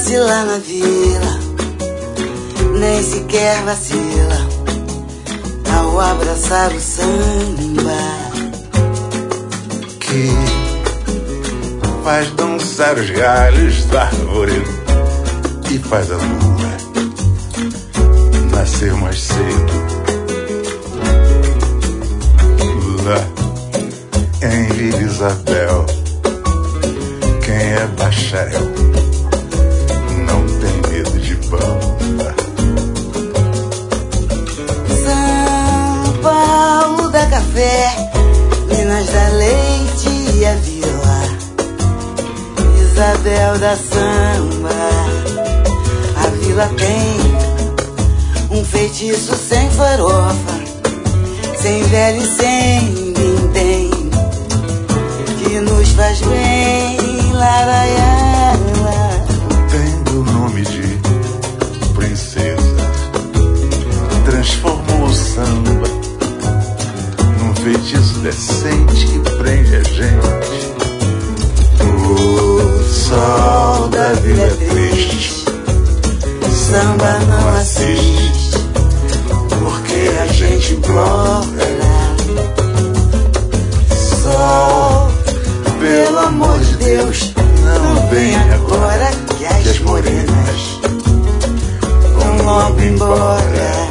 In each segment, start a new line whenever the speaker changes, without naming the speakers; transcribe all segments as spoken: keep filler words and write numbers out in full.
nasce lá na vila, nem sequer vacila ao abraçar o samba,
que faz dançar os galhos da árvore e faz a lua nascer mais cedo. Lá em Vila Isabel, quem é bacharel não tem medo de banda.
São Paulo dá café, Minas dá leite e a Vila Isabel da samba. A Vila tem um feitiço sem farofa, sem velho e sem vintém, que nos faz bem, laraiala.
Tendo o nome de princesa, transformou o samba num feitiço decente que prende a gente. O sol da vida é triste, samba não assiste, porque a gente implora. Sol, pelo amor de Deus, não vem agora, que as morenas vão logo embora.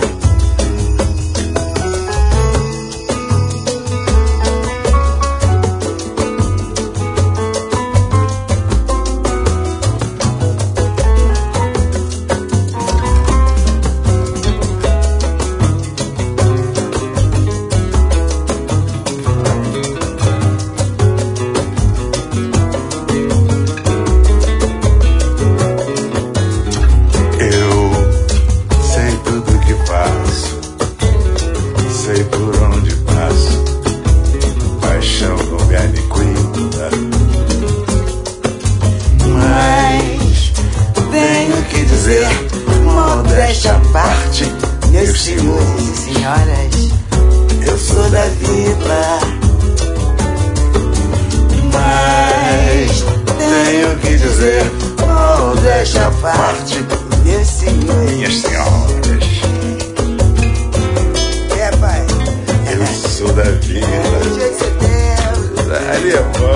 Modéstia à parte, meus senhores e senhoras, eu sou da Vila, mas tenho que dizer, modéstia à parte, meus senhores e
minhas senhoras,
é pai,
eu sou da Vila.
dia de setembro,
Ali é bom.